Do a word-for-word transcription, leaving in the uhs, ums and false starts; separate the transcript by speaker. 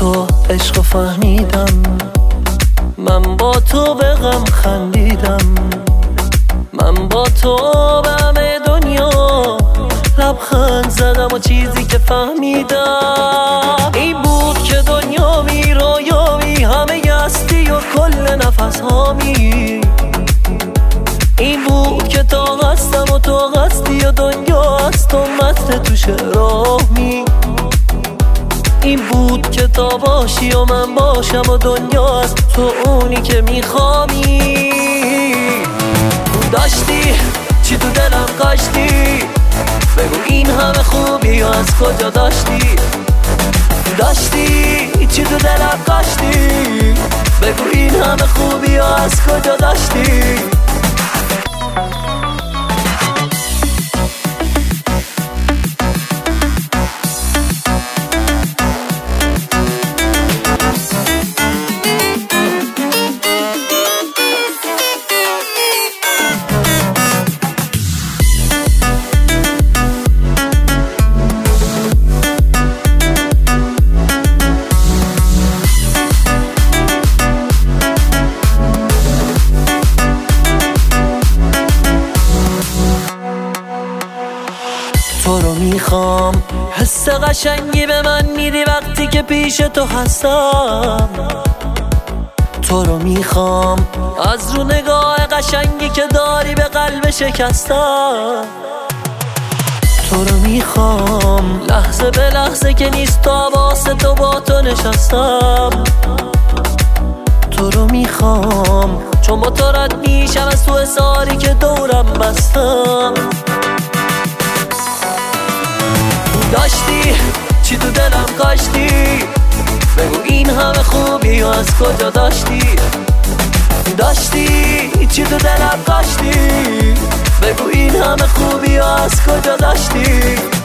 Speaker 1: تو عشق فهمیدم، من با تو به غم خندیدم، من با تو به همه دنیا لبخند زدم و چیزی که فهمیدم این بود که دنیا می رویامی، همه هستی و کل نفس هامی. این بود که تا هستم و تو هستی و دنیا از تو مست تو شرامی. این بود که تا باشی و من باشم و دنیا از تو اونی که میخوامی. داشتی چی تو دلم کاشتی، بگو این همه خوبی و از کجا داشتی. داشتی چی تو دلم کاشتی، بگو این همه خوبی و از کجا داشتی. تو رو میخوام، حس قشنگی به من میدی وقتی که پیش تو هستم. تو رو میخوام از رو نگاه قشنگی که داری به قلب شکستم. تو رو میخوام لحظه به لحظه که نیست تا واسه تو با تو نشستم. تو رو میخوام چون با تو رد میشم از تو حساری که دورم بستم. داشتی چی تو دلم کاشتی، بگو این همه خوبی و از کجا داشتی. داشتی چی تو دلم کاشتی، بگو این همه خوبی و از کجا داشتی.